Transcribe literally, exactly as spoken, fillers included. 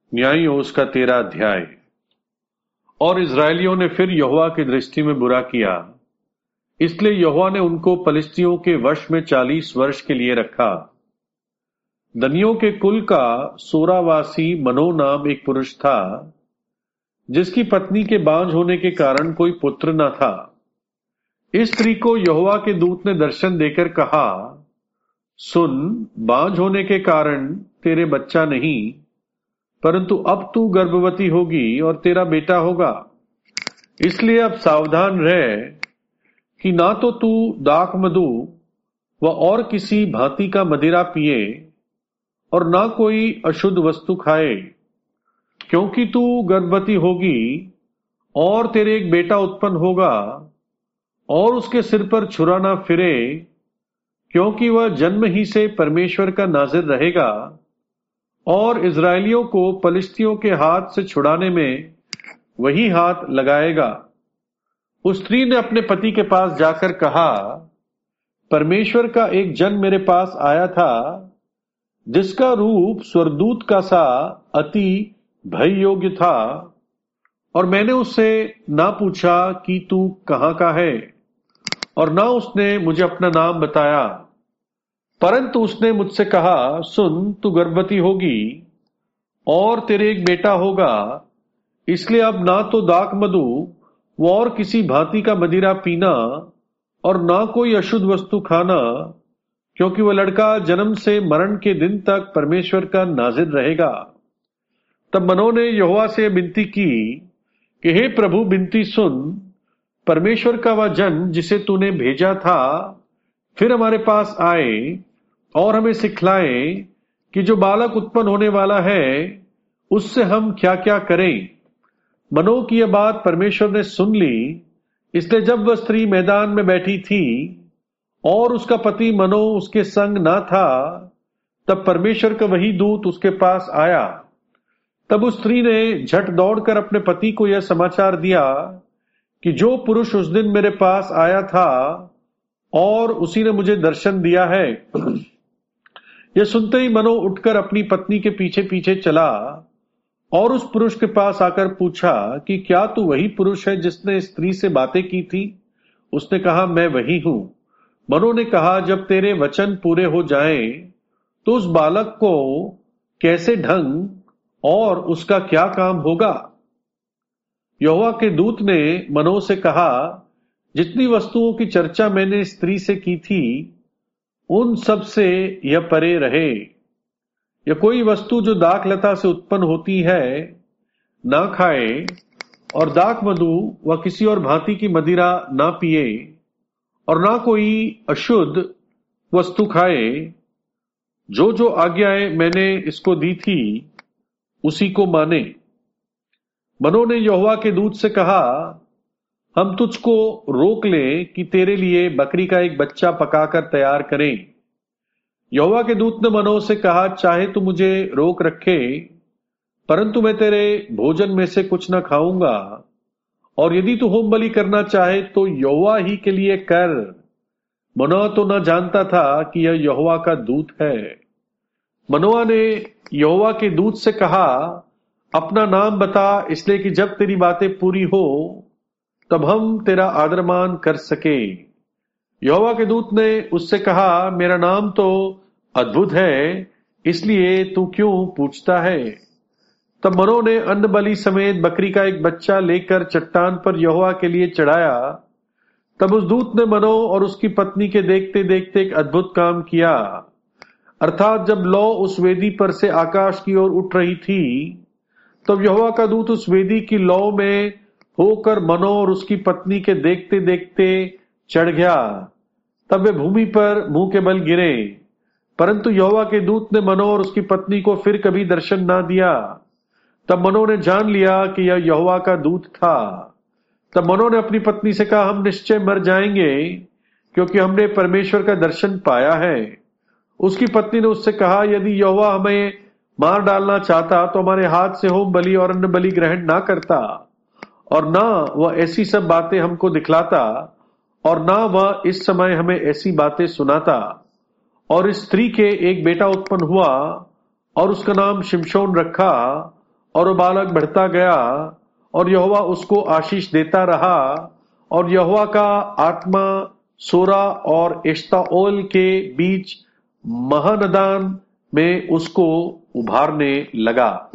न्यायियों उसका तेरा अध्याय। और इस्राएलियों ने फिर यहोवा की दृष्टि में बुरा किया, इसलिए यहोवा ने उनको पलिश्तियों के वश में चालीस वर्ष के लिए रखा। दनियों के कुल का सोरावासी मनो नाम एक पुरुष था, जिसकी पत्नी के बांझ होने के कारण कोई पुत्र न था। इस स्त्री को यहोवा के दूत ने दर्शन देकर कहा, सुन, बांझ होने के कारण तेरे बच्चा नहीं, परंतु अब तू गर्भवती होगी और तेरा बेटा होगा। इसलिए अब सावधान रह कि ना तो तू दाख मधु व और किसी भांति का मदिरा पिए और ना कोई अशुद्ध वस्तु खाए, क्योंकि तू गर्भवती होगी और तेरे एक बेटा उत्पन्न होगा और उसके सिर पर छुरा ना फिरे, क्योंकि वह जन्म ही से परमेश्वर का नाज़िर रहेगा और इस्राएलियों को पलिश्तियों के हाथ से छुड़ाने में वही हाथ लगाएगा। उस स्त्री ने अपने पति के पास जाकर कहा, परमेश्वर का एक जन मेरे पास आया था, जिसका रूप स्वर्गदूत का सा अति भय योग्य था, और मैंने उससे ना पूछा कि तू कहाँ का है, और ना उसने मुझे अपना नाम बताया। परंतु उसने मुझसे कहा, सुन, तू गर्भवती होगी और तेरे एक बेटा होगा। इसलिए अब ना तो दाख मधु व और किसी भांति का मदिरा पीना और ना कोई अशुद्ध वस्तु खाना, क्योंकि वह लड़का जन्म से मरण के दिन तक परमेश्वर का नाज़िर रहेगा। तब मनों ने यहोवा से विनती की कि हे प्रभु, विनती सुन, परमेश्वर का वह जन जिसे तूने भेजा था फिर हमारे पास आए और हमें सिखलाए कि जो बालक उत्पन्न होने वाला है उससे हम क्या क्या करें। मनों की यह बात परमेश्वर ने सुन ली। इसलिए जब वह स्त्री मैदान में बैठी थी और उसका पति मनों उसके संग ना था, तब परमेश्वर का वही दूत उसके पास आया। तब उस स्त्री ने झट दौड़कर अपने पति को यह समाचार दिया कि जो पुरुष उस दिन मेरे पास आया था और उसी ने मुझे दर्शन दिया है। यह सुनते ही मनों उठकर अपनी पत्नी के पीछे पीछे चला और उस पुरुष के पास आकर पूछा कि क्या तू वही पुरुष है जिसने स्त्री से बातें की थी? उसने कहा, मैं वही हूं। मनों ने कहा, जब तेरे वचन पूरे हो जाएं तो उस बालक को कैसे ढंग और उसका क्या काम होगा? यहोवा के दूत ने मनों से कहा, जितनी वस्तुओं की चर्चा मैंने स्त्री से की थी उन सब से यह परे रहे। यह कोई वस्तु जो दाख लता से उत्पन्न होती है ना खाए, और दाख मधु व किसी और भांति की मदिरा ना पिए, और ना कोई अशुद्ध वस्तु खाए। जो जो आज्ञाएं मैंने इसको दी थी उसी को माने। मनों ने यहोवा के दूत से कहा, हम तुझको रोक ले कि तेरे लिए बकरी का एक बच्चा पकाकर तैयार करें। यहोवा के दूत ने मनों से कहा, चाहे तू मुझे रोक रखे, परंतु मैं तेरे भोजन में से कुछ न खाऊंगा, और यदि तू होम बलि करना चाहे तो यहोवा ही के लिए कर। मनोआ तो न जानता था कि यह यहोवा का दूत है। मनोआ ने यहोवा के दूत से कहा, अपना नाम बता, इसलिए कि जब तेरी बातें पूरी हो तब हम तेरा आदरमान कर सके। यहोवा के दूत ने उससे कहा, मेरा नाम तो अद्भुत है, इसलिए तू क्यों पूछता है? तब मनों ने अन्न बलि समेत बकरी का एक बच्चा लेकर चट्टान पर यहोवा के लिए चढ़ाया। तब उस दूत ने मनों और उसकी पत्नी के देखते देखते एक अद्भुत काम किया। अर्थात जब लौ उस वेदी पर से आकाश की ओर उठ रही थी, तब यहोवा का दूत उस वेदी की लौ में होकर मनों और उसकी पत्नी के देखते देखते चढ़ गया। तब वे भूमि पर मुंह के बल गिरे, परंतु यहोवा के दूत ने मनों और उसकी पत्नी को फिर कभी दर्शन ना दिया। तब मनों ने जान लिया कि यह यहोवा का दूत था। तब मनों ने अपनी पत्नी से कहा, हम निश्चय मर जाएंगे, क्योंकि हमने परमेश्वर का दर्शन पाया है। उसकी पत्नी ने उससे कहा, यदि यहोवा हमें मार डालना चाहता तो हमारे हाथ से होम बलि और अन्न बलि ग्रहण ना करता, और ना वह ऐसी सब बातें हमको दिखलाता, और ना वह इस समय हमें ऐसी बातें सुनाता। और इस स्त्री के एक बेटा उत्पन्न हुआ और उसका नाम शिमशोन रखा, और वो बालक बढ़ता गया और यहोवा उसको आशीष देता रहा और यहोवा का आत्मा सोरा और एश्ताओल के बीच महानदान में उसको उभारने लगा।